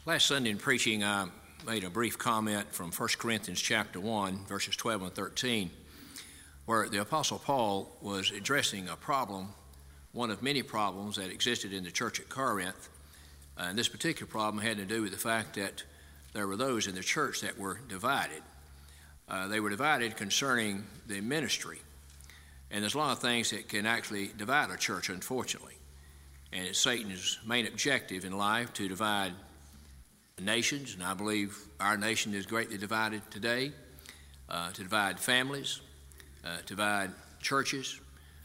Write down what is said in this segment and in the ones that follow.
Last Sunday in preaching, I made a brief comment from 1 Corinthians chapter 1, verses 12 and 13, where the Apostle Paul was addressing a problem, one of many problems that existed in the church at Corinth. And this particular problem had to do with the fact that there were those in the church that were divided. They were divided concerning the ministry. And there's a lot of things that can actually divide a church, unfortunately. And it's Satan's main objective in life to divide nations, and I believe our nation is greatly divided today, to divide families, to divide churches.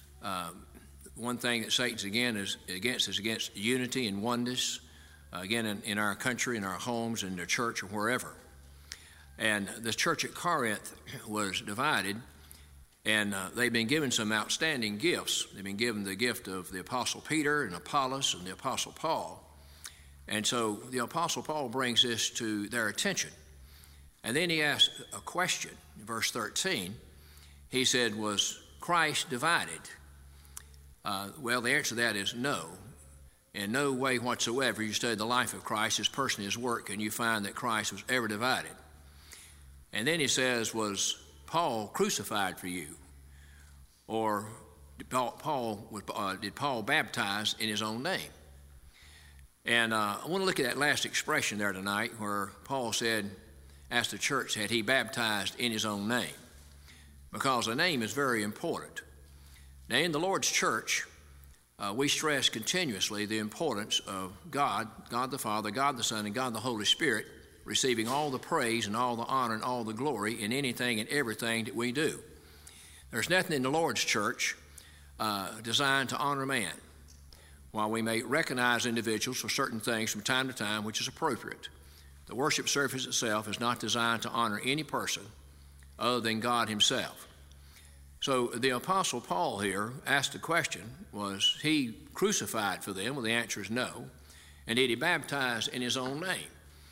One thing that Satan's against is against unity and oneness, again in our country, in our homes, in the church, or wherever. And the church at Corinth was divided, and they've been given some outstanding gifts. They've been given the gift of the Apostle Peter and Apollos and the Apostle Paul. And so the Apostle Paul brings this to their attention. And then he asks a question in verse 13. He said, was Christ divided? Well, the answer to that is no. In no way whatsoever, you study the life of Christ, his person, his work, and you find that Christ was ever divided. And then he says, was Paul crucified for you? Or did Paul baptize in his own name? And I want to look at that last expression there tonight where Paul asked the church, had he baptized in his own name? Because the name is very important. Now, in the Lord's church, we stress continuously the importance of God the Father, God the Son, and God the Holy Spirit receiving all the praise and all the honor and all the glory in anything and everything that we do. There's nothing in the Lord's church designed to honor man. While we may recognize individuals for certain things from time to time, which is appropriate, the worship service itself is not designed to honor any person other than God himself. So the Apostle Paul here asked the question, was he crucified for them? Well, the answer is no. And did he baptize in his own name?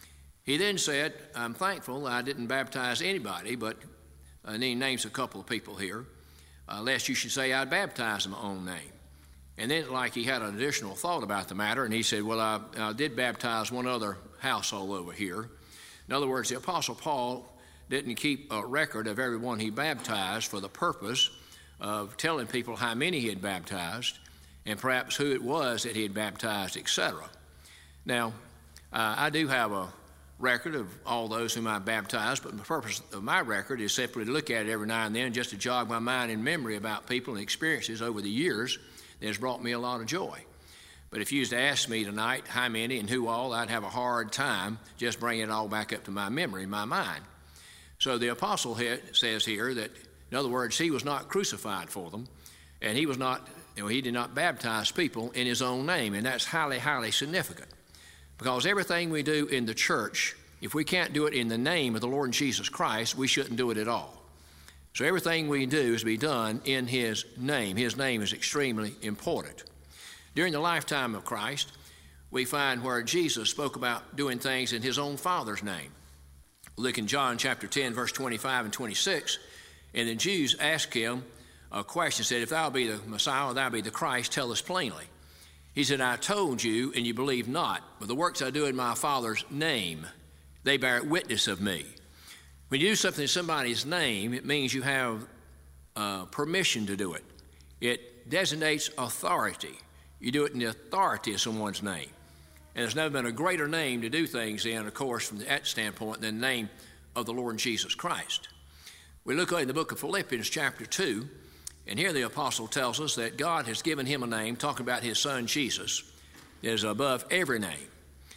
He then said, I'm thankful I didn't baptize anybody, but and he names a couple of people here, lest you should say I baptized in my own name. And then like he had an additional thought about the matter, and he said, well, I did baptize one other household over here. In other words, the Apostle Paul didn't keep a record of everyone he baptized for the purpose of telling people how many he had baptized and perhaps who it was that he had baptized, etc. Now, I do have a record of all those whom I baptized, but the purpose of my record is simply to look at it every now and then just to jog my mind and memory about people and experiences over the years that has brought me a lot of joy. But if you was to ask me tonight how many and who all, I'd have a hard time just bringing it all back up to my memory, my mind. So the apostle says here that, in other words, he was not crucified for them, and he did not baptize people in his own name, and that's highly, highly significant. Because everything we do in the church, if we can't do it in the name of the Lord Jesus Christ, we shouldn't do it at all. So everything we do is to be done in his name. His name is extremely important. During the lifetime of Christ, we find where Jesus spoke about doing things in his own Father's name. Look in John chapter 10, verse 25 and 26, and the Jews asked him a question, said, if thou be the Messiah, or thou be the Christ, tell us plainly. He said, I told you, and you believe not, but the works I do in my Father's name, they bear witness of me. When you do something in somebody's name, it means you have permission to do it. It designates authority. You do it in the authority of someone's name. And there's never been a greater name to do things in, of course, from that standpoint, than the name of the Lord Jesus Christ. We look in the book of Philippians chapter 2, and here the apostle tells us that God has given him a name, talking about his son Jesus, that is above every name.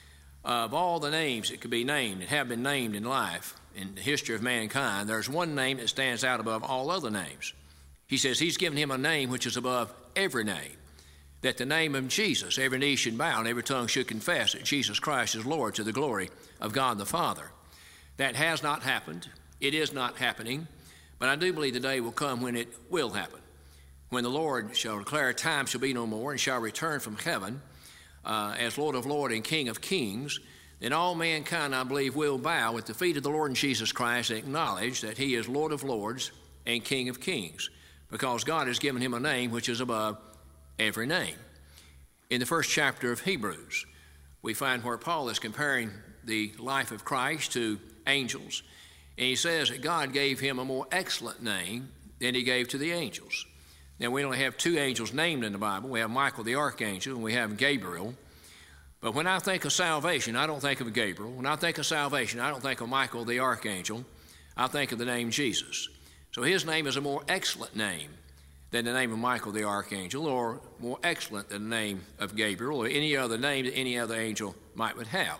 Of all the names that could be named and have been named in life, in the history of mankind, there's one name that stands out above all other names. He says he's given him a name which is above every name, that the name of Jesus, every knee should bow and every tongue should confess that Jesus Christ is Lord, to the glory of God the Father. That has not happened. It is not happening. But I do believe the day will come when it will happen, when the Lord shall declare time shall be no more and shall return from heaven as Lord of lords and King of kings. Then all mankind, I believe, will bow at the feet of the Lord Jesus Christ and acknowledge that he is Lord of lords and King of kings, because God has given him a name which is above every name. In the first chapter of Hebrews, we find where Paul is comparing the life of Christ to angels, and he says that God gave him a more excellent name than he gave to the angels. Now, we only have two angels named in the Bible. We have Michael the archangel, and we have Gabriel. But when I think of salvation, I don't think of Gabriel. When I think of salvation, I don't think of Michael the archangel. I think of the name Jesus. So his name is a more excellent name than the name of Michael the archangel, or more excellent than the name of Gabriel, or any other name that any other angel might would have.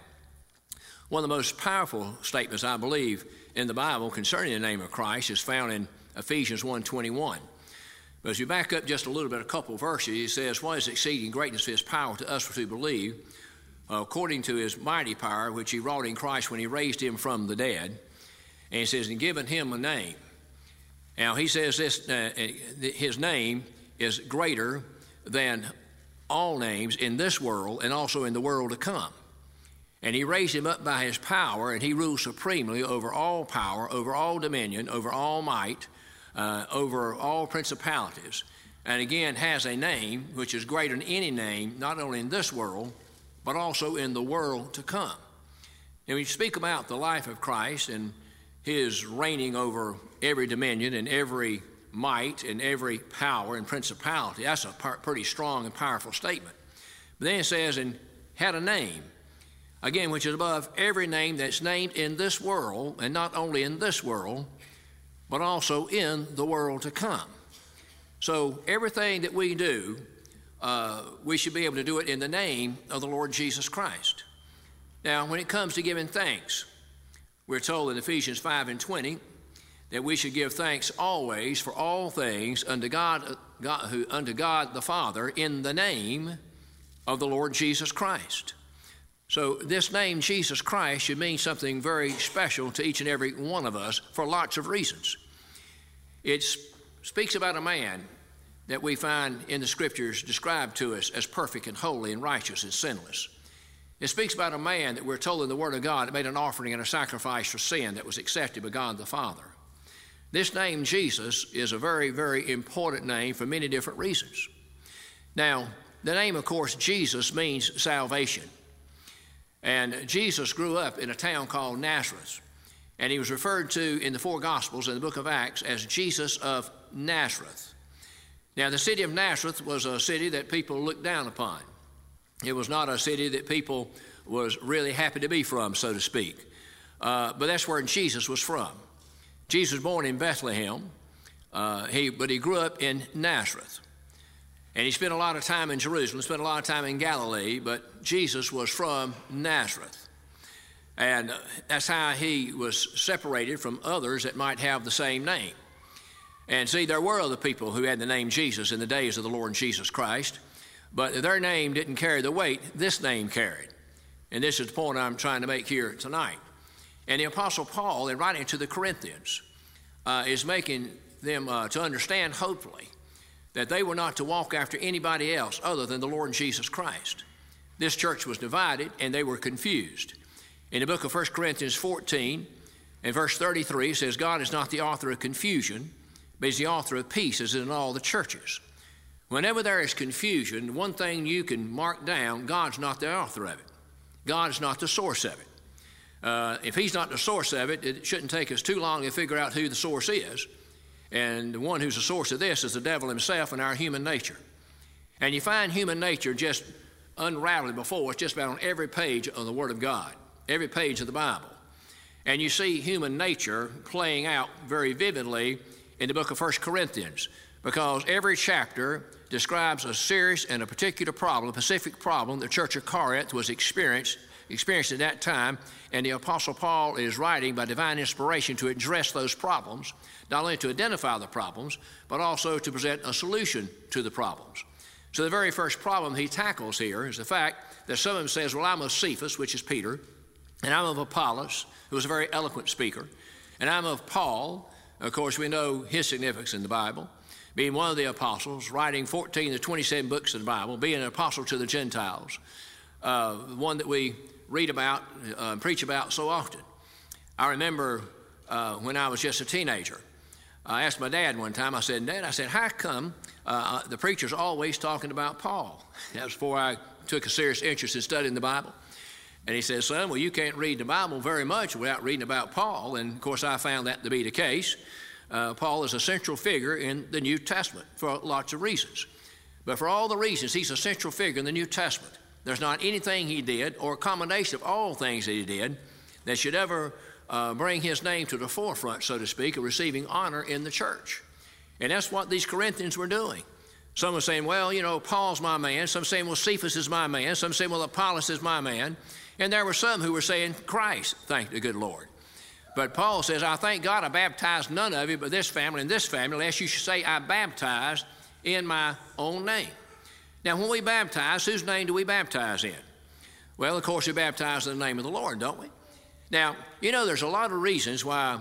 One of the most powerful statements, I believe, in the Bible concerning the name of Christ is found in Ephesians 1:21. But as you back up just a little bit, a couple of verses, it says, "What is exceeding greatness of his power to us who believe, according to his mighty power, which he wrought in Christ when he raised him from the dead." And he says, "and given him a name." Now, he says this, his name is greater than all names in this world and also in the world to come. And he raised him up by his power, and he rules supremely over all power, over all dominion, over all might, over all principalities. And again, has a name which is greater than any name, not only in this world, but also in the world to come. And when you speak about the life of Christ and his reigning over every dominion and every might and every power and principality, that's a pretty strong and powerful statement. But then it says, and had a name, again, which is above every name that's named in this world, and not only in this world, but also in the world to come. So everything that we do, we should be able to do it in the name of the Lord Jesus Christ. Now, when it comes to giving thanks, we're told in Ephesians 5:20 that we should give thanks always for all things unto God the Father in the name of the Lord Jesus Christ. So this name, Jesus Christ, should mean something very special to each and every one of us for lots of reasons. It speaks about a man that we find in the Scriptures described to us as perfect and holy and righteous and sinless. It speaks about a man that we're told in the Word of God that made an offering and a sacrifice for sin that was accepted by God the Father. This name, Jesus, is a very, very important name for many different reasons. Now, the name, of course, Jesus means salvation. And Jesus grew up in a town called Nazareth. And he was referred to in the four Gospels in the book of Acts as Jesus of Nazareth. Now, the city of Nazareth was a city that people looked down upon. It was not a city that people was really happy to be from, so to speak. But that's where Jesus was from. Jesus was born in Bethlehem, but he grew up in Nazareth. And he spent a lot of time in Jerusalem, spent a lot of time in Galilee, but Jesus was from Nazareth. And that's how he was separated from others that might have the same name. And see, there were other people who had the name Jesus in the days of the Lord Jesus Christ, but their name didn't carry the weight this name carried. And this is the point I'm trying to make here tonight. And the Apostle Paul, in writing to the Corinthians, is making them to understand, hopefully, that they were not to walk after anybody else other than the Lord Jesus Christ. This church was divided, and they were confused. In the book of 1 Corinthians 14, in verse 33, it says, "God is not the author of confusion, but he's the author of peace, as in all the churches." Whenever there is confusion, one thing you can mark down, God's not the author of it. God is not the source of it. If he's not the source of it, it shouldn't take us too long to figure out who the source is. And the one who's the source of this is the devil himself and our human nature. And you find human nature just unraveling before us just about on every page of the Word of God, every page of the Bible. And you see human nature playing out very vividly in the book of 1 Corinthians, because every chapter describes a serious and a particular problem, a specific problem the church of Corinth was experienced at that time, and the Apostle Paul is writing by divine inspiration to address those problems, not only to identify the problems, but also to present a solution to the problems. So the very first problem he tackles here is the fact that someone says, well, I'm of Cephas, which is Peter, and I'm of Apollos, who was a very eloquent speaker, and I'm of Paul. Of course, we know his significance in the Bible, being one of the apostles, writing 14 to 27 books of the Bible, being an apostle to the Gentiles, one that we read about and preach about so often. I remember when I was just a teenager, I asked my dad one time, I said, Dad, how come the preacher's always talking about Paul? That was before I took a serious interest in studying the Bible. And he says, son, well, you can't read the Bible very much without reading about Paul. And, of course, I found that to be the case. Paul is a central figure in the New Testament for lots of reasons. But for all the reasons, he's a central figure in the New Testament. There's not anything he did or a combination of all things that he did that should ever bring his name to the forefront, so to speak, of receiving honor in the church. And that's what these Corinthians were doing. Some were saying, well, you know, Paul's my man. Some saying, well, Cephas is my man. Some saying, well, Apollos is my man. And there were some who were saying, Christ, thank the good Lord. But Paul says, I thank God I baptized none of you but this family and this family, lest you should say I baptized in my own name. Now, when we baptize, whose name do we baptize in? Well, of course, we baptize in the name of the Lord, don't we? Now, you know, there's a lot of reasons why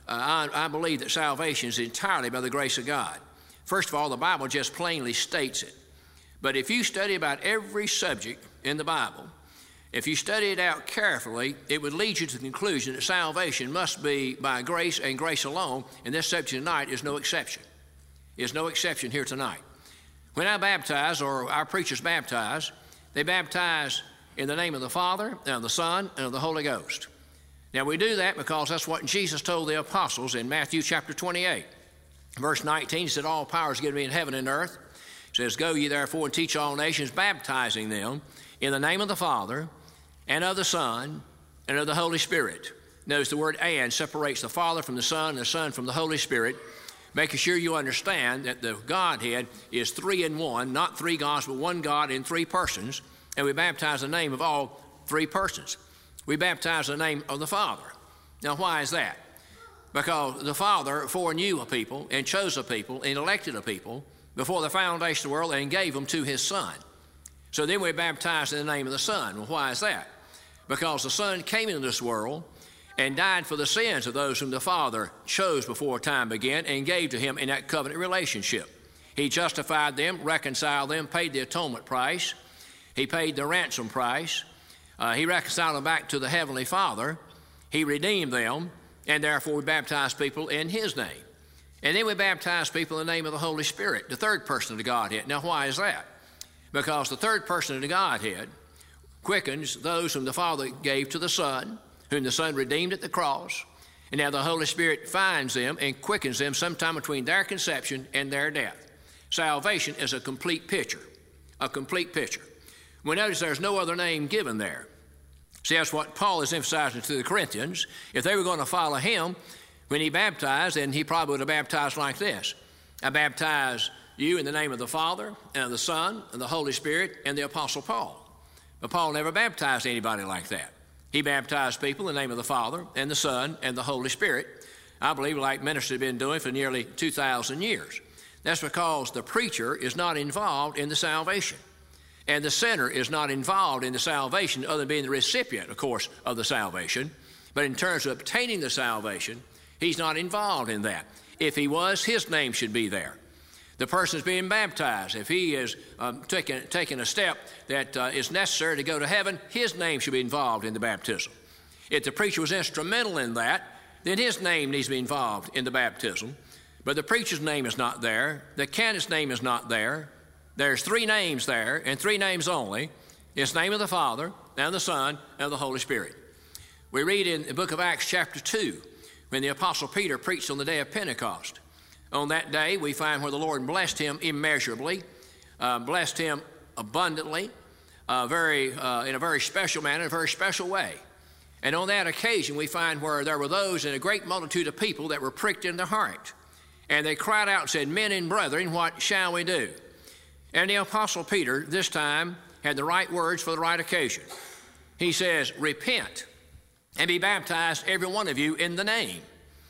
I believe that salvation is entirely by the grace of God. First of all, the Bible just plainly states it. But if you study about every subject in the Bible, if you study it out carefully, it would lead you to the conclusion that salvation must be by grace and grace alone, and this subject tonight is no exception. There's no exception here tonight. When I baptize, or our preachers baptize, they baptize in the name of the Father, and of the Son, and of the Holy Ghost. Now, we do that because that's what Jesus told the apostles in Matthew chapter 28. Verse 19, he said, all power is given me in heaven and earth. He says, go ye therefore and teach all nations, baptizing them in the name of the Father, and of the Son, and of the Holy Spirit. Notice the word and separates the Father from the Son, and the Son from the Holy Spirit, making sure you understand that the Godhead is three in one, not three gods, but one God in three persons, and we baptize in the name of all three persons. We baptize in the name of the Father. Now, why is that? Because the Father foreknew a people and chose a people and elected a people before the foundation of the world and gave them to his Son. So then we baptize in the name of the Son. Well, why is that? Because the Son came into this world and died for the sins of those whom the Father chose before time began and gave to him in that covenant relationship. He justified them, reconciled them, paid the atonement price. He paid the ransom price. He reconciled them back to the Heavenly Father. He redeemed them, and therefore we baptize people in his name. And then we baptize people in the name of the Holy Spirit, the third person of the Godhead. Now, why is that? Because the third person of the Godhead quickens those whom the Father gave to the Son, whom the Son redeemed at the cross, and now the Holy Spirit finds them and quickens them sometime between their conception and their death. Salvation is a complete picture, a complete picture. We notice there's no other name given there. See, that's what Paul is emphasizing to the Corinthians. If they were going to follow him, when he baptized, then he probably would have baptized like this. I baptize you in the name of the Father, and of the Son, and the Holy Spirit, and the Apostle Paul. But Paul never baptized anybody like that. He baptized people in the name of the Father, and the Son, and the Holy Spirit. I believe like ministers have been doing for nearly 2,000 years. That's because the preacher is not involved in the salvation. And the sinner is not involved in the salvation other than being the recipient, of course, of the salvation. But in terms of obtaining the salvation, he's not involved in that. If he was, his name should be there. The person is being baptized. If he is taking a step that is necessary to go to heaven, his name should be involved in the baptism. If the preacher was instrumental in that, then his name needs to be involved in the baptism. But the preacher's name is not there. The candidate's name is not there. There's three names there, and three names only. It's the name of the Father, and the Son, and the Holy Spirit. We read in the book of Acts chapter 2, when the Apostle Peter preached on the day of Pentecost. On that day, we find where the Lord blessed him immeasurably, blessed him abundantly, in a very special manner, in a very special way. And on that occasion, we find where there were those in a great multitude of people that were pricked in their heart. And they cried out and said, men and brethren, what shall we do? And the Apostle Peter, this time, had the right words for the right occasion. He says, repent and be baptized, every one of you, in the name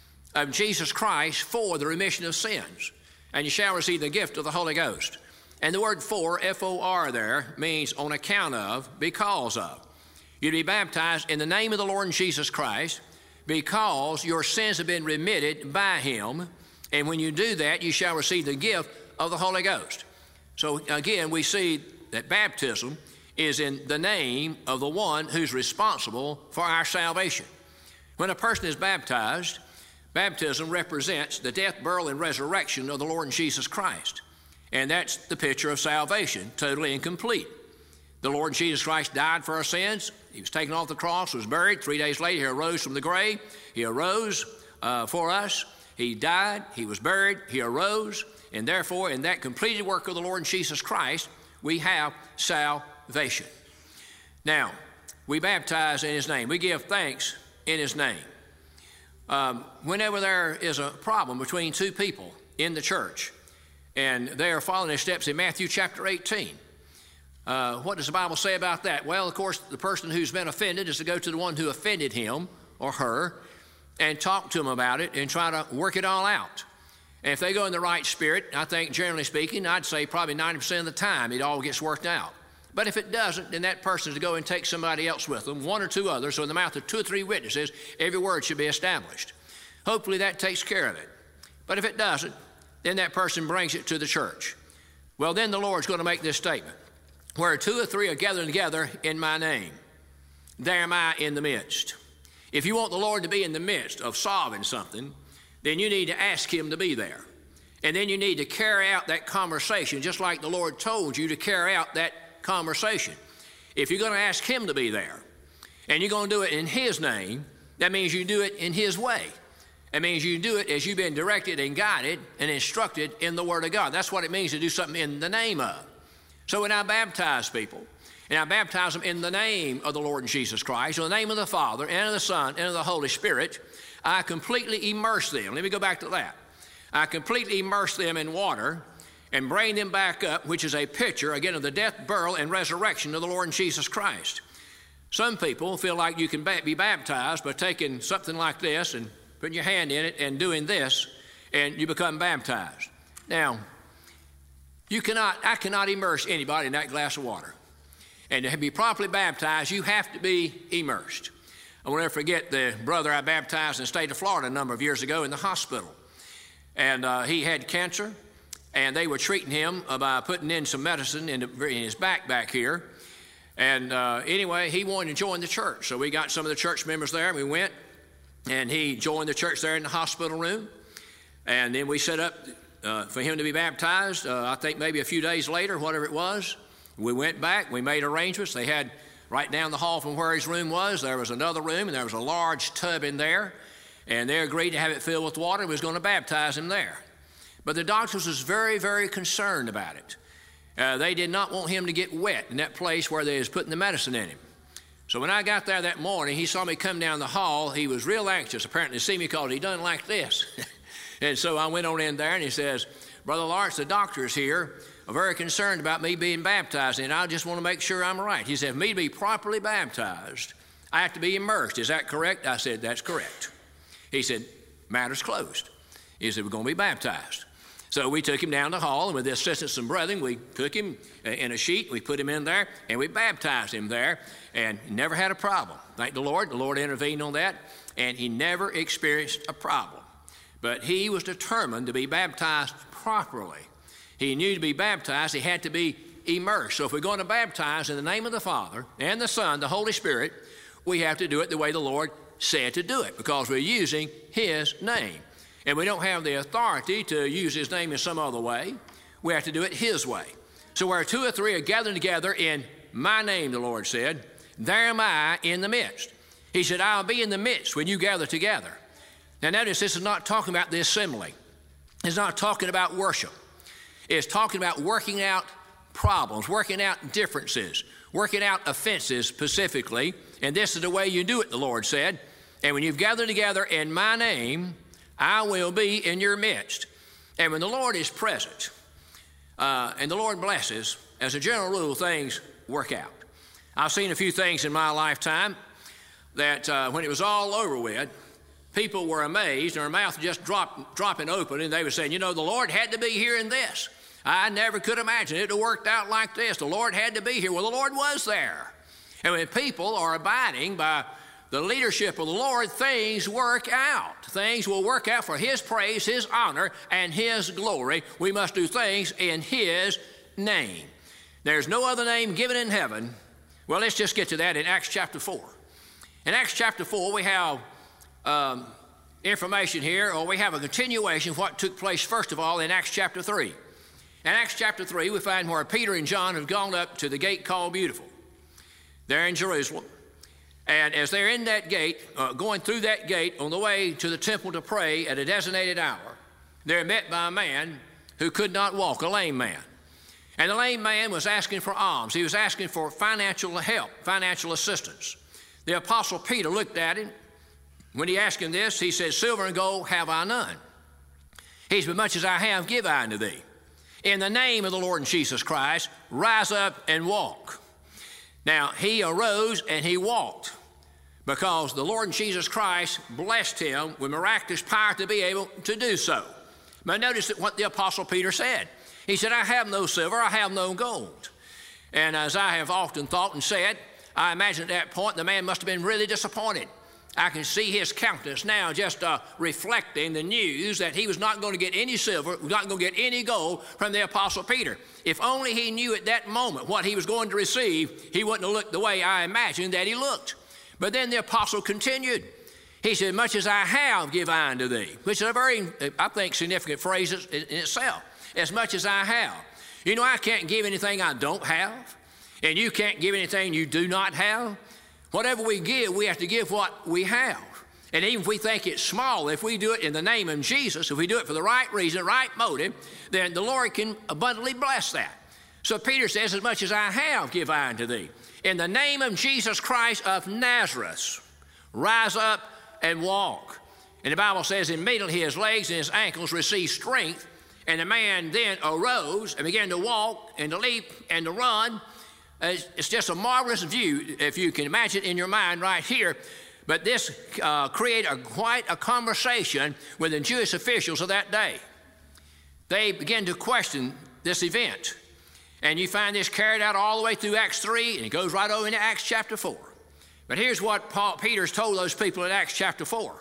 of Jesus Christ for the remission of sins, and you shall receive the gift of the Holy Ghost. And the word for, F-O-R there, means on account of, because of. You'll be baptized in the name of the Lord Jesus Christ because your sins have been remitted by him, and when you do that, you shall receive the gift of the Holy Ghost. So again, we see that baptism is in the name of the one who's responsible for our salvation. When a person is baptized, baptism represents the death, burial, and resurrection of the Lord Jesus Christ. And that's the picture of salvation, totally incomplete. The Lord Jesus Christ died for our sins. He was taken off the cross, was buried. 3 days later, he arose from the grave. He arose for us. He died. He was buried. He arose. And therefore, in that completed work of the Lord Jesus Christ, we have salvation. Now, we baptize in his name. We give thanks in his name. Whenever there is a problem between two people in the church, and they are following their steps in Matthew chapter 18, what does the Bible say about that? Well, of course, the person who's been offended is to go to the one who offended him or her and talk to them about it and try to work it all out. And if they go in the right spirit, I think generally speaking, I'd say probably 90% of the time it all gets worked out. But if it doesn't, then that person is to go and take somebody else with them, one or two others, so in the mouth of 2 or 3 witnesses, every word should be established. Hopefully that takes care of it. But if it doesn't, then that person brings it to the church. Well, then the Lord's going to make this statement. Where 2 or 3 are gathered together in my name, there am I in the midst. If you want the Lord to be in the midst of solving something, then you need to ask him to be there. And then you need to carry out that conversation just like the Lord told you to carry out that conversation. If you're going to ask him to be there and you're going to do it in his name, that means you do it in his way. That means you do it as you've been directed and guided and instructed in the Word of God. That's what it means to do something in the name of. So when I baptize people, and I baptize them in the name of the Lord Jesus Christ, in the name of the Father, and of the Son, and of the Holy Spirit, I completely immerse them. Let me go back to that. I completely immerse them in water and bring them back up, which is a picture, again, of the death, burial, and resurrection of the Lord Jesus Christ. Some people feel like you can be baptized by taking something like this and putting your hand in it and doing this, and you become baptized. Now, I cannot immerse anybody in that glass of water. And to be properly baptized, you have to be immersed. I won't ever forget the brother I baptized in the state of Florida a number of years ago in the hospital. And he had cancer, and they were treating him by putting in some medicine in his back here. And anyway, he wanted to join the church. So we got some of the church members there, and we went, and he joined the church there in the hospital room. And then we set up for him to be baptized, I think maybe a few days later, whatever it was. We went back, we made arrangements. They had right down the hall from where his room was, there was another room, and there was a large tub in there. And they agreed to have it filled with water. We was going to baptize him there. But the doctors was very, very concerned about it. They did not want him to get wet in that place where they was putting the medicine in him. So when I got there that morning, he saw me come down the hall. He was real anxious, apparently, to see me because he done like this. And so I went on in there, and he says, Brother Lawrence, the doctors here are very concerned about me being baptized, and I just want to make sure I'm right. He said, for me to be properly baptized, I have to be immersed. Is that correct? I said, that's correct. He said, matter's closed. He said, we're going to be baptized. So we took him down the hall, and with the assistance of some brethren, we took him in a sheet, we put him in there, and we baptized him there, and never had a problem. Thank the Lord. The Lord intervened on that, and he never experienced a problem. But he was determined to be baptized properly. He knew to be baptized, he had to be immersed. So if we're going to baptize in the name of the Father and the Son, the Holy Spirit, we have to do it the way the Lord said to do it, because we're using his name. And we don't have the authority to use his name in some other way. We have to do it his way. So where 2 or 3 are gathered together in my name, the Lord said, there am I in the midst. He said, I'll be in the midst when you gather together. Now notice, this is not talking about the assembly. It's not talking about worship. It's talking about working out problems, working out differences, working out offenses specifically. And this is the way you do it, the Lord said. And when you've gathered together in my name, I will be in your midst. And when the Lord is present and the Lord blesses, as a general rule, things work out. I've seen a few things in my lifetime that when it was all over with, people were amazed, and their mouth just dropping open, and they were saying, you know, the Lord had to be here in this. I never could imagine it would have worked out like this. The Lord had to be here. Well, the Lord was there. And when people are abiding by the leadership of the Lord, things work out. Things will work out for his praise, his honor, and his glory. We must do things in his name. There's no other name given in heaven. Well, let's just get to that in Acts chapter 4. In Acts chapter 4, we have information here, or we have a continuation of what took place, first of all, in Acts chapter 3. In Acts chapter 3, we find where Peter and John have gone up to the gate called Beautiful. They're in Jerusalem. And as they're in that gate, going through that gate on the way to the temple to pray at a designated hour, they're met by a man who could not walk, a lame man. And the lame man was asking for alms. He was asking for financial help, financial assistance. The Apostle Peter looked at him. When he asked him this, he said, silver and gold have I none. He said, but much as I have, give I unto thee. In the name of the Lord Jesus Christ, rise up and walk. Now, he arose and he walked because the Lord Jesus Christ blessed him with miraculous power to be able to do so. But notice what the Apostle Peter said. He said, I have no silver, I have no gold. And as I have often thought and said, I imagine at that point the man must have been really disappointed. I can see his countenance now just reflecting the news that he was not going to get any silver, not going to get any gold from the Apostle Peter. If only he knew at that moment what he was going to receive, he wouldn't have looked the way I imagined that he looked. But then the apostle continued. He said, much as I have, give I unto thee, which is a very, I think, significant phrase in itself. As much as I have. You know, I can't give anything I don't have, and you can't give anything you do not have. Whatever we give, we have to give what we have. And even if we think it's small, if we do it in the name of Jesus, if we do it for the right reason, right motive, then the Lord can abundantly bless that. So Peter says, as much as I have, give I unto thee. In the name of Jesus Christ of Nazareth, rise up and walk. And the Bible says, immediately his legs and his ankles received strength, and the man then arose and began to walk and to leap and to run. It's just a marvelous view, if you can imagine in your mind right here. But this created quite a conversation with the Jewish officials of that day. They began to question this event. And you find this carried out all the way through Acts 3, and it goes right over into Acts chapter 4. But here's what Peter's told those people in Acts chapter 4.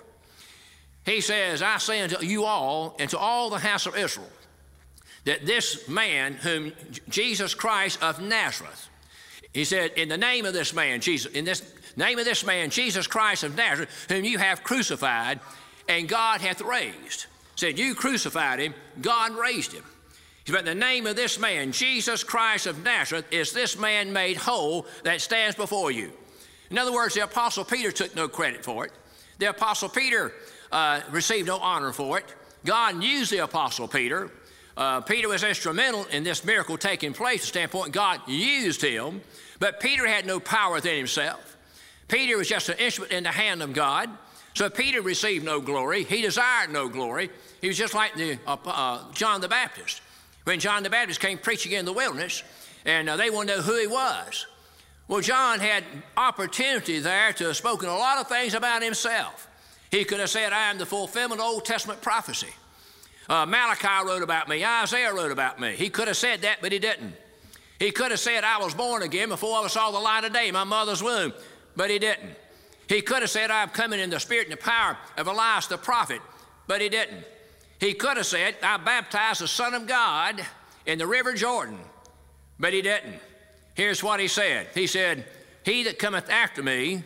He says, I say unto you all, and to all the house of Israel, that this man whom Jesus Christ of Nazareth, he said, in the name of this man, Jesus, in this name of this man, Jesus Christ of Nazareth, whom you have crucified, and God hath raised. Said, you crucified him, God raised him. But in the name of this man, Jesus Christ of Nazareth, is this man made whole that stands before you. In other words, the Apostle Peter took no credit for it. The Apostle Peter received no honor for it. God used the Apostle Peter. Peter was instrumental in this miracle taking place. From the standpoint, God used him. But Peter had no power within himself. Peter was just an instrument in the hand of God. So Peter received no glory. He desired no glory. He was just like John the Baptist. When John the Baptist came preaching in the wilderness, and they wanted to know who he was. Well, John had opportunity there to have spoken a lot of things about himself. He could have said, I am the fulfillment of Old Testament prophecy. Malachi wrote about me. Isaiah wrote about me. He could have said that, but he didn't. He could have said, I was born again before I saw the light of day in my mother's womb, but he didn't. He could have said, I'm coming in the spirit and the power of Elias the prophet, but he didn't. He could have said, I baptized the Son of God in the river Jordan, but he didn't. Here's what he said. He said, he that cometh after me,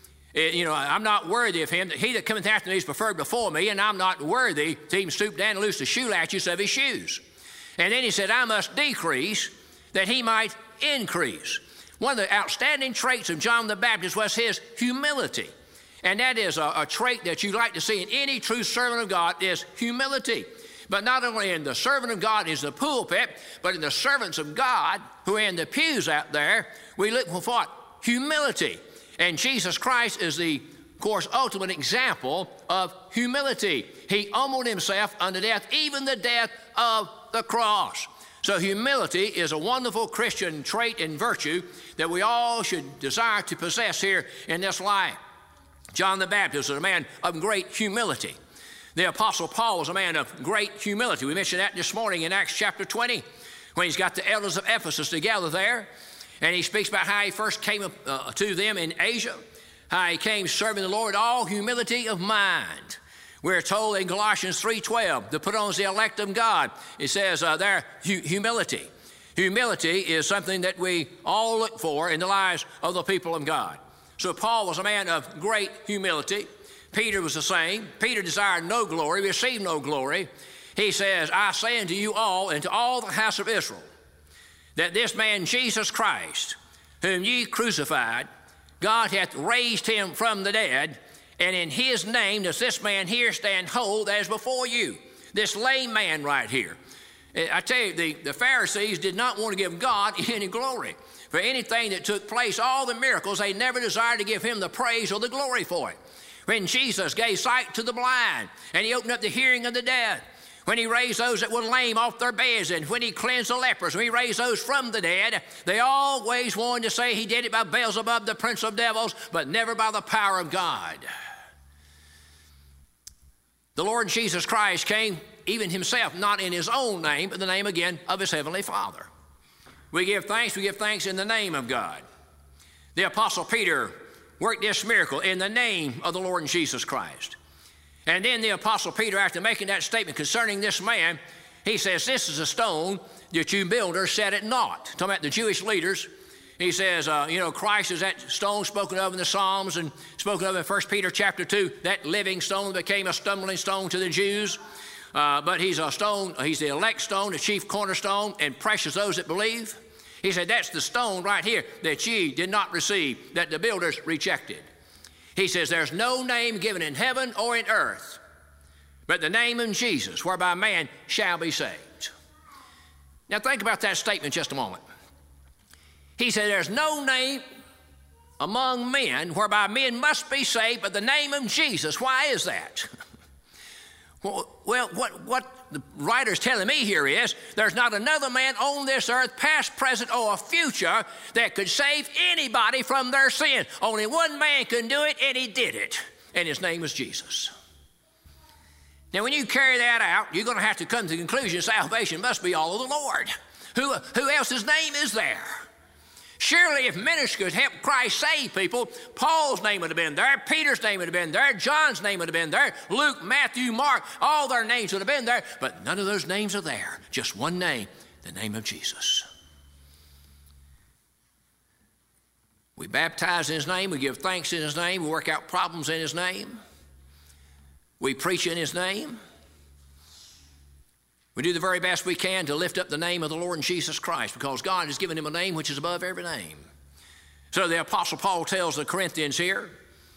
I'm not worthy of him. He that cometh after me is preferred before me, and I'm not worthy to even stoop down and loose the shoelatches of his shoes. And then he said, I must decrease that he might increase. One of the outstanding traits of John the Baptist was his humility. And that is a trait that you like to see in any true servant of God is humility. But not only in the servant of God is the pulpit, but in the servants of God who are in the pews out there, we look for what? Humility. And Jesus Christ is the, of course, ultimate example of humility. He humbled himself unto death, even the death of the cross. So humility is a wonderful Christian trait and virtue that we all should desire to possess here in this life. John the Baptist was a man of great humility. The Apostle Paul was a man of great humility. We mentioned that this morning in Acts chapter 20 when he's got the elders of Ephesus together there. And he speaks about how he first came to them in Asia, how he came serving the Lord, all humility of mind. We're told in Galatians 3:12 to put on the elect of God. It says there, humility. Humility is something that we all look for in the lives of the people of God. So Paul was a man of great humility. Peter was the same. Peter desired no glory, received no glory. He says, I say unto you all and to all the house of Israel, that this man Jesus Christ, whom ye crucified, God hath raised him from the dead, and in his name does this man here stand whole as before you. This lame man right here. I tell you, the Pharisees did not want to give God any glory for anything that took place. All the miracles, they never desired to give him the praise or the glory for it. When Jesus gave sight to the blind, and he opened up the hearing of the deaf, when he raised those that were lame off their beds, and when he cleansed the lepers, when he raised those from the dead, they always wanted to say he did it by Beelzebub, the prince of devils, but never by the power of God. The Lord Jesus Christ came, even himself, not in his own name, but the name again of his heavenly Father. We give thanks in the name of God. The Apostle Peter worked this miracle in the name of the Lord Jesus Christ. And then the Apostle Peter, after making that statement concerning this man, he says, this is a stone that you builders set at naught. Talking about the Jewish leaders. He says, Christ is that stone spoken of in the Psalms and spoken of in 1 Peter chapter 2, that living stone that became a stumbling stone to the Jews. But he's a stone, he's the elect stone, the chief cornerstone, and precious those that believe. He said, that's the stone right here that ye did not receive, that the builders rejected. He says, there's no name given in heaven or in earth, but the name of Jesus, whereby man shall be saved. Now think about that statement just a moment. He said, there's no name among men whereby men must be saved, but the name of Jesus. Why is that? Well, what the writer's telling me here is there's not another man on this earth, past, present, or future, that could save anybody from their sin. Only one man can do it, and he did it, and his name is Jesus. Now, when you carry that out, you're going to have to come to the conclusion salvation must be all of the Lord. Who else's name is there? Surely if ministry could help Christ save people, Paul's name would have been there, Peter's name would have been there, John's name would have been there, Luke, Matthew, Mark, all their names would have been there, but none of those names are there. Just one name, the name of Jesus. We baptize in his name, we give thanks in his name, we work out problems in his name, we preach in his name. We do the very best we can to lift up the name of the Lord Jesus Christ, because God has given him a name which is above every name. So the Apostle Paul tells the Corinthians here,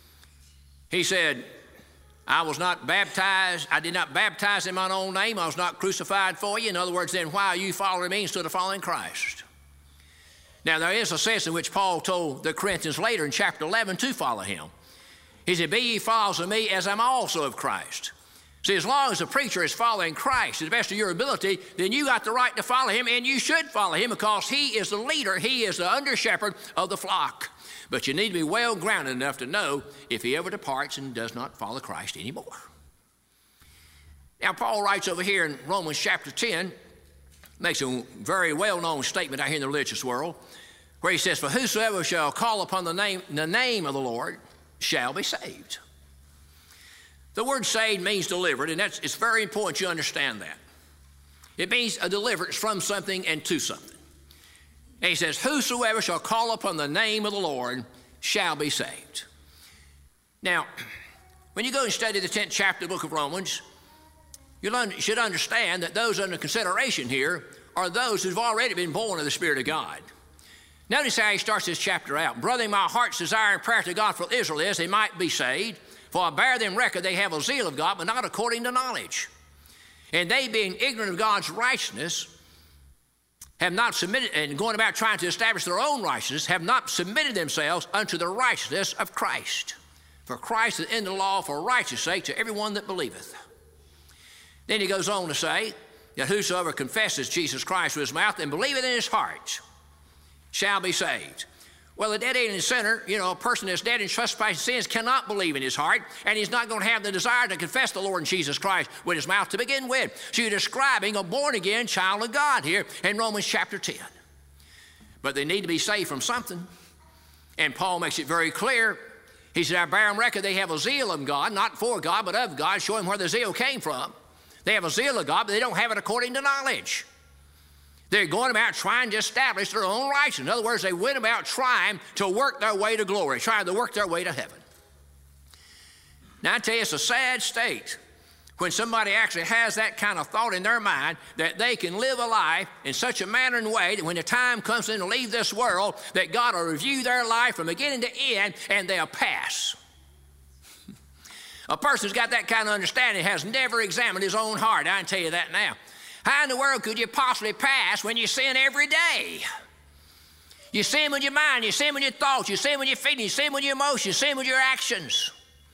he said, I did not baptize in my own name, I was not crucified for you. In other words, then why are you following me instead of following Christ? Now there is a sense in which Paul told the Corinthians later in chapter 11 to follow him. He said, be ye followers of me as I'm also of Christ. See, as long as the preacher is following Christ to the best of your ability, then you got the right to follow him, and you should follow him because he is the leader, he is the under-shepherd of the flock. But you need to be well-grounded enough to know if he ever departs and does not follow Christ anymore. Now, Paul writes over here in Romans chapter 10, makes a very well-known statement out here in the religious world, where he says, for whosoever shall call upon the name of the Lord shall be saved. The word saved means delivered, and it's very important you understand that. It means a deliverance from something and to something. And he says, whosoever shall call upon the name of the Lord shall be saved. Now, when you go and study the 10th chapter of the book of Romans, you should understand that those under consideration here are those who've already been born of the Spirit of God. Notice how he starts this chapter out. Brother, my heart's desire and prayer to God for Israel is they might be saved. For I bear them record they have a zeal of God, but not according to knowledge. And they, being ignorant of God's righteousness, have not submitted, and going about trying to establish their own righteousness, have not submitted themselves unto the righteousness of Christ. For Christ is in the law for righteousness' sake to everyone that believeth. Then he goes on to say that whosoever confesses Jesus Christ with his mouth and believeth in his heart shall be saved. Well, a dead alien sinner, a person that's dead in trespass sins cannot believe in his heart, and he's not going to have the desire to confess the Lord Jesus Christ with his mouth to begin with. So you're describing a born-again child of God here in Romans chapter 10. But they need to be saved from something. And Paul makes it very clear. He said, I bear them record they have a zeal of God, not for God, but of God, showing where the zeal came from. They have a zeal of God, but they don't have it according to knowledge. They're going about trying to establish their own righteousness. In other words, they went about trying to work their way to glory, trying to work their way to heaven. Now, I tell you, it's a sad state when somebody actually has that kind of thought in their mind that they can live a life in such a manner and way that when the time comes in to leave this world, that God will review their life from beginning to end and they'll pass. A person who's got that kind of understanding has never examined his own heart. I can tell you that now. How in the world could you possibly pass when you sin every day? You sin with your mind, you sin with your thoughts, you sin with your feelings, you sin with your emotions, you sin with your actions.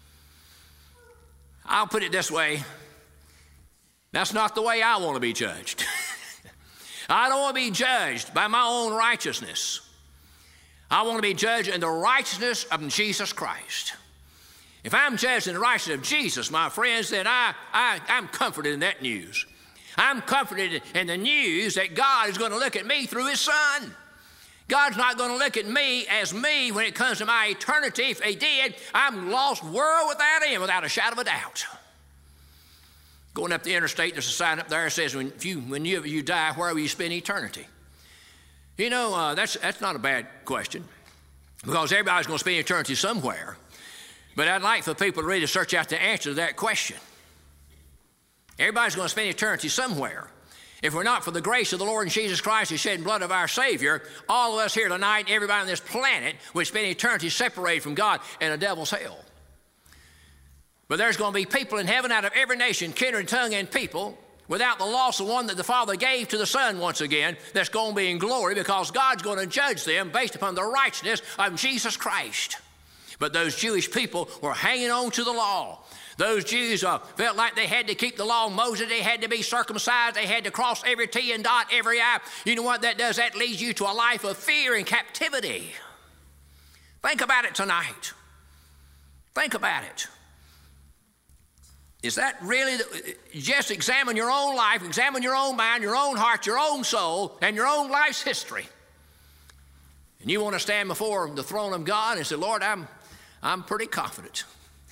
I'll put it this way. That's not the way I want to be judged. I don't want to be judged by my own righteousness. I want to be judged in the righteousness of Jesus Christ. If I'm judged in the righteousness of Jesus, my friends, then I'm comforted in that news. I'm comforted in the news that God is going to look at me through His Son. God's not going to look at me as me when it comes to my eternity. If He did, I'm lost world without Him, without a shadow of a doubt. Going up the interstate, there's a sign up there that says, when you die, where will you spend eternity? You know, that's not a bad question, because everybody's going to spend eternity somewhere. But I'd like for people to really search out the answer to that question. Everybody's going to spend eternity somewhere. If we're not for the grace of the Lord Jesus Christ, the shed blood of our Savior, all of us here tonight, everybody on this planet, would spend eternity separated from God in a devil's hell. But there's going to be people in heaven out of every nation, kindred, tongue, and people, without the loss of one that the Father gave to the Son once again, that's going to be in glory, because God's going to judge them based upon the righteousness of Jesus Christ. But those Jewish people were hanging on to the law. Those Jews felt like they had to keep the law of Moses. They had to be circumcised. They had to cross every T and dot every I. You know what that does? That leads you to a life of fear and captivity. Think about it tonight. Think about it. Is that really, just examine your own life, examine your own mind, your own heart, your own soul, and your own life's history. And you want to stand before the throne of God and say, Lord, I'm pretty confident.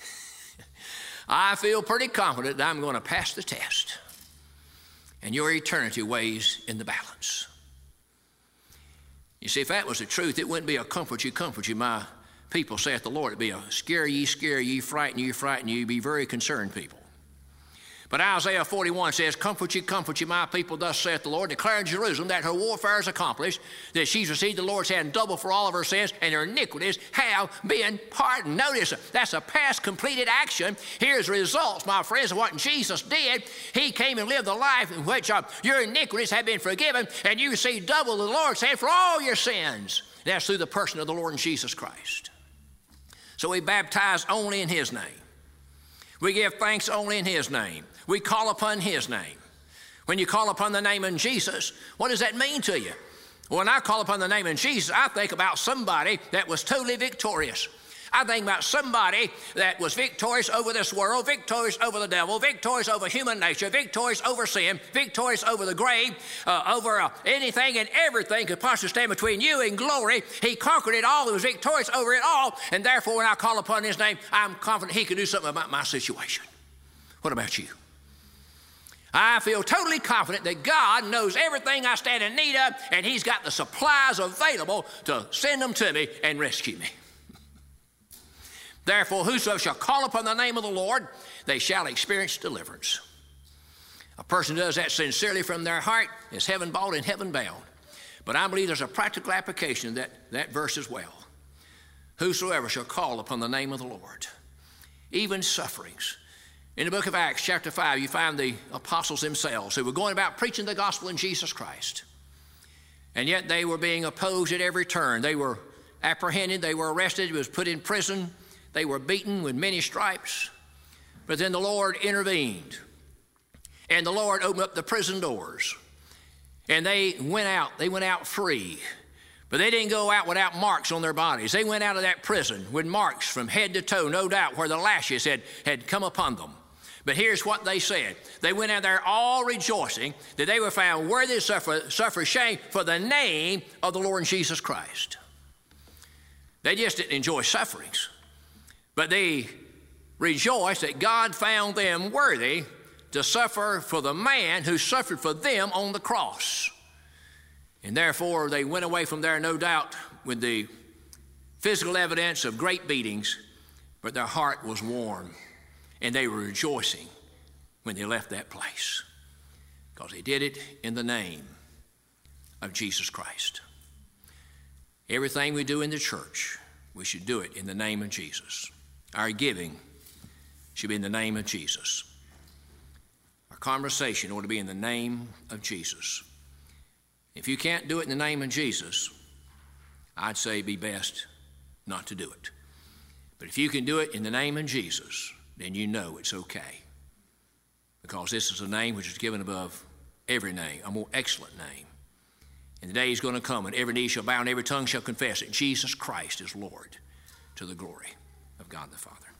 I feel pretty confident that I'm going to pass the test. And your eternity weighs in the balance. You see, if that was the truth, it wouldn't be a comfort you, my people, saith the Lord. It'd be a scare ye, frighten you, be very concerned people. But Isaiah 41 says, comfort you, my people, thus saith the Lord, declare in Jerusalem that her warfare is accomplished, that she's received the Lord's hand double for all of her sins, and her iniquities have been pardoned. Notice, that's a past completed action. Here's results, my friends, of what Jesus did. He came and lived a life in which your iniquities have been forgiven, and you received double the Lord's hand for all your sins. That's through the person of the Lord Jesus Christ. So we baptize only in His name. We give thanks only in His name. We call upon His name. When you call upon the name of Jesus, what does that mean to you? When I call upon the name of Jesus, I think about somebody that was totally victorious. I think about somebody that was victorious over this world, victorious over the devil, victorious over human nature, victorious over sin, victorious over the grave, over anything and everything could possibly stand between you and glory. He conquered it all. He was victorious over it all. And therefore, when I call upon His name, I'm confident He can do something about my situation. What about you? I feel totally confident that God knows everything I stand in need of, and He's got the supplies available to send them to me and rescue me. Therefore, whosoever shall call upon the name of the Lord, they shall experience deliverance. A person who does that sincerely from their heart is heaven bought and heaven bound. But I believe there's a practical application of that verse as well. Whosoever shall call upon the name of the Lord, even sufferings. In the book of Acts, chapter 5, you find the apostles themselves who were going about preaching the gospel in Jesus Christ. And yet they were being opposed at every turn. They were apprehended, they were arrested, was put in prison. They were beaten with many stripes. But then the Lord intervened. And the Lord opened up the prison doors. And they went out free. But they didn't go out without marks on their bodies. They went out of that prison with marks from head to toe, no doubt, where the lashes had come upon them. But here's what they said. They went out there all rejoicing that they were found worthy to suffer shame for the name of the Lord Jesus Christ. They just didn't enjoy sufferings, but they rejoiced that God found them worthy to suffer for the man who suffered for them on the cross. And therefore, they went away from there, no doubt, with the physical evidence of great beatings, but their heart was warm, and they were rejoicing when they left that place, because they did it in the name of Jesus Christ. Everything we do in the church, we should do it in the name of Jesus. Our giving should be in the name of Jesus. Our conversation ought to be in the name of Jesus. If you can't do it in the name of Jesus, I'd say it'd be best not to do it. But if you can do it in the name of Jesus, then you know it's okay. Because this is a name which is given above every name, a more excellent name. And the day is going to come when every knee shall bow and every tongue shall confess that Jesus Christ is Lord, to the glory of God the Father.